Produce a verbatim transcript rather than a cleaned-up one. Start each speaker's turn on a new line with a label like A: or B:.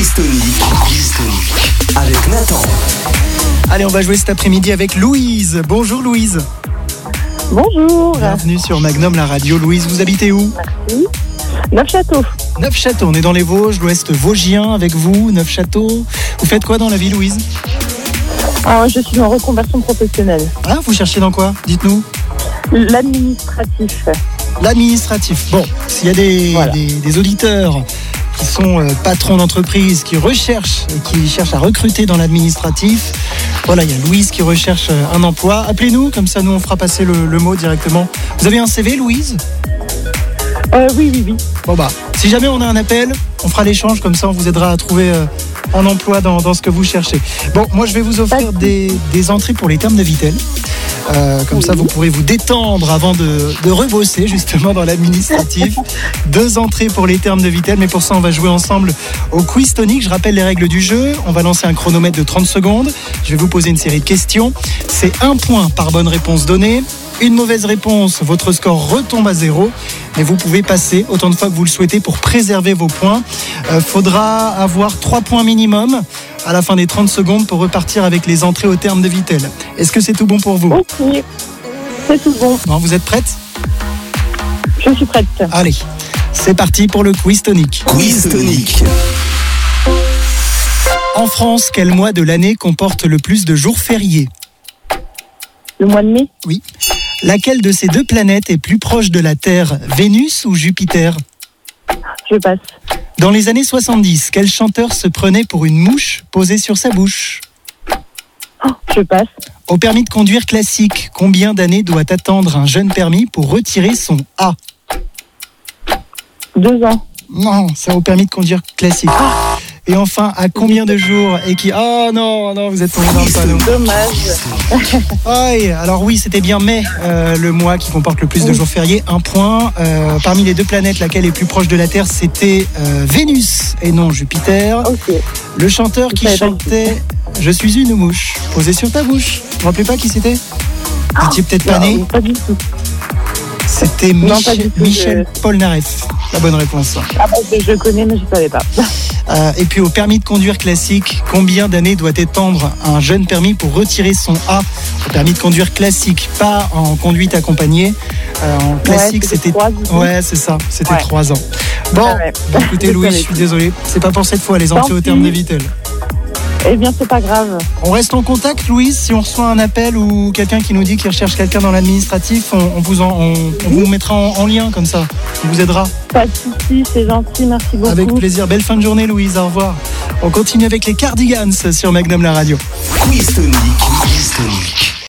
A: Quiz Tonic, Quiz Tonic, avec Nathan.
B: Allez, on va jouer cet après-midi avec Louise. Bonjour Louise.
C: Bonjour.
B: Bienvenue sur Magnum, la radio. Louise, vous habitez où ?
C: Merci. Neufchâteau.
B: Neufchâteau, on est dans les Vosges, l'Ouest vosgien avec vous, Neufchâteau. Vous faites quoi dans la vie, Louise ?
C: Ah, je suis en reconversion professionnelle.
B: Ah, vous cherchez dans quoi ? Dites-nous.
C: L'administratif.
B: L'administratif. Bon, s'il y a des,
C: Voilà.
B: des, des auditeurs qui sont euh, patrons d'entreprise, qui recherchent et qui cherchent à recruter dans l'administratif, voilà, il y a Louise qui recherche euh, un emploi. Appelez-nous, comme ça nous on fera passer le, le mot directement. Vous avez un C V, Louise ?
C: Euh, oui, oui, oui.
B: Bon bah, si jamais on a un appel, on fera l'échange, comme ça on vous aidera à trouver euh, un emploi dans, dans ce que vous cherchez. Bon, moi je vais vous offrir des, des entrées pour les termes de Vittel. Euh, comme oui. Ça vous pourrez vous détendre avant de, de rebosser justement dans l'administratif. Deux entrées pour les termes de Vittel, mais pour ça on va jouer ensemble au Quiz Tonic. Je rappelle les règles du jeu. On va lancer un chronomètre de trente secondes. Je vais vous poser une série de questions. C'est un point par bonne réponse donnée. Une mauvaise réponse, votre score retombe à zéro. Mais vous pouvez passer autant de fois que vous le souhaitez pour préserver vos points. Il euh, faudra avoir trois points minimum à la fin des trente secondes pour repartir avec les entrées au terme de Vittel. Est-ce que c'est tout bon pour vous ?
C: Ok, c'est tout bon.
B: Bon, vous êtes prête ?
C: Je suis prête.
B: Allez, c'est parti pour le Quiz Tonic.
A: Quiz Tonic.
B: En France, quel mois de l'année comporte le plus de jours fériés ?
C: Le mois de mai ?
B: Oui. Laquelle de ces deux planètes est plus proche de la Terre, Vénus ou Jupiter ?
C: Je passe.
B: Dans les années soixante-dix, quel chanteur se prenait pour une mouche posée sur sa bouche ?
C: Oh, je passe.
B: Au permis de conduire classique, combien d'années doit attendre un jeune permis pour retirer son A ?
C: Deux ans.
B: Non, c'est au permis de conduire classique. Et enfin, à combien de jours et qui... Oh non, non, vous êtes tombé dans le panneau.
C: Dommage.
B: Aïe, alors oui, c'était bien mai, euh, le mois qui comporte le plus de jours fériés. Un point. Euh, parmi les deux planètes, laquelle est plus proche de la Terre, c'était euh, Vénus et non Jupiter.
C: Ok.
B: Le chanteur qui
C: Je
B: chantait « Je suis une mouche, posée sur ta bouche ». Vous vous rappelez pas qui c'était ? Vous étiez peut-être pas né ?
C: Non, pas du tout.
B: C'était
C: Non,
B: Michel,
C: pas du tout,
B: Michel
C: je-
B: Polnareff. La bonne réponse.
C: Ah bah, je connais, mais je ne savais pas.
B: Euh, et puis au permis de conduire classique, combien d'années doit étendre un jeune permis pour retirer son A au permis de conduire classique, pas en conduite accompagnée. Euh, en classique,
C: c'était
B: c'était
C: trois, du coup.
B: ouais, c'est ça, c'était
C: Ouais.
B: trois ans. Bon,
C: Ah ouais.
B: bah, écoutez
C: Je
B: Louis, je
C: savais
B: suis
C: plus.
B: désolé, c'est pas pour cette fois les entrées
C: Tant
B: au terme
C: pis.
B: de Vittel.
C: Eh bien, c'est pas grave.
B: On reste en contact, Louise. Si on reçoit un appel ou quelqu'un qui nous dit qu'il recherche quelqu'un dans l'administratif, on, on vous en, on, on vous mettra en, en lien comme ça. On vous aidera.
C: Pas de soucis, c'est gentil, merci beaucoup.
B: Avec plaisir. Belle fin de journée, Louise. Au revoir. On continue avec les Cardigans sur Magnum la radio.
A: Quiz Tonic, Quiz Tonic.